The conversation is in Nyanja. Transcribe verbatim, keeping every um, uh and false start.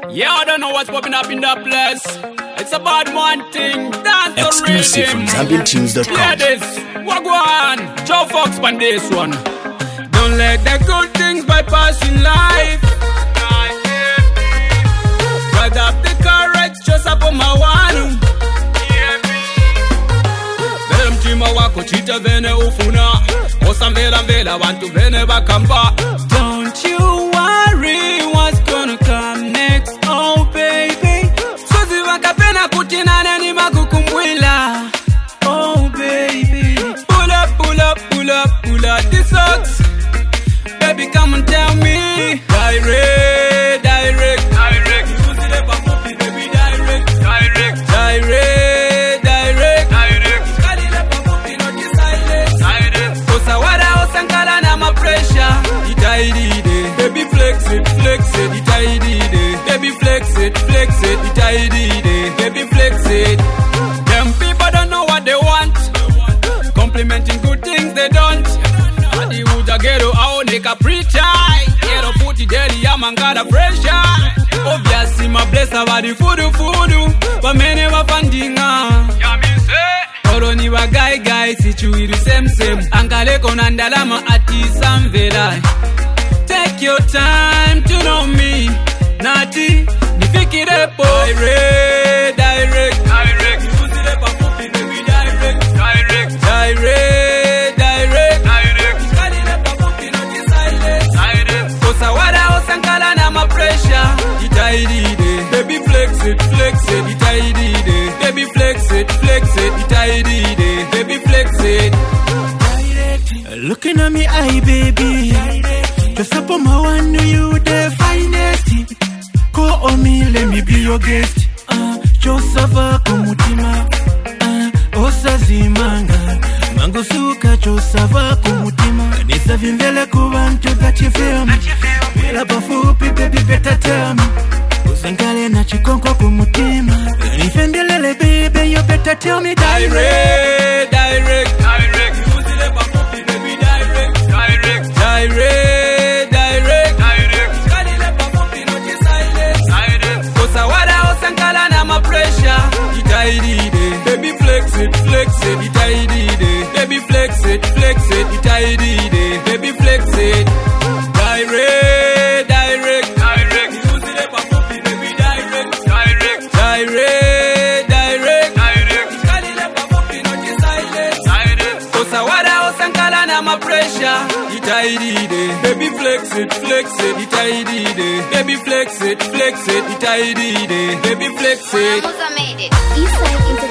Yeah, I don't know what's popping up in that place. It's a bad man thing. Dance the Exclusive from Zambian Tunes dot com. Yeah, this. Wagwan. Joe Fox on this one. Don't let the good things bypass in life. Drag up the courage just up on my one. Vela mtima wako chita vene ufuna. Osa mvela mvela wantu vene bakamba. Don't you worry what's gonna come next, oh baby. Suzi wakapena kutinane ni makukumwila, oh baby. Pull up, pull up, pull up, pull up the socks. Baby, come and tell me. Direct, direct, direct. Suzi lepa fupi, baby, direct, direct, direct, direct, direct. Kali lepa fupi, no di silence, silence. Kosa wada osankala na ma pressure. Itaidide, baby flex it, flex it. Itaidide, baby flex it, flex it. Itaidide, baby flex it. Them people don't know what they want. Complimenting good things they don't. Adi uja ghetto aoneka preacher. Ghetto puti deli ya mangala pressure. Obviously my blessa badi fudu fudu. Wamene wafandinga. Oro ni wa guy guy situiru same same. Angaleko nandalama ati samvela. Take your time to know me. Nati nifikire po. Direct, direct, direct. Usile pa fupi baby direct, direct, direct, direct, direct. Kalile pa fupi no di silence, silence. Kosa wada osankala na ma pressure. Itaidide, baby flex it, flex it. Itaidide, baby flex it, flex it. Itaidide, baby flex it. Looking at me eye baby. Just up on my one, know you the finest. Call on me, let me be your guest. Uh, Josava kumutima. Uh, Osazimanga. Mango suka Josava kumutima. Nisa vimbele kubantu that you feel me. Bila bafupi, baby, better tell me. Usengale na chikonko kumutima. Nifendelele, baby, you better tell me. Direct, direct, direct. Usile bafupi, baby, direct, direct, direct, direct, direct. Kalile bafupi, no di silence, silence. Kosa wada osankala na ma pressure. Itaidide, baby flex it, flex it. Itaidide, baby flex it, flex it. Itaidide, baby flex it. Direct, direct, direct. Usile bafupi, baby, direct, direct, direct, direct, direct. Kalile bafupi, no di silence, silence. Kosa wada osankala na ma pressure. Itaidide, baby flex it, flex it. Itaidide, baby flex it, flex it. Itaidide, baby flex it. Mama made it. Eastside Entertainment.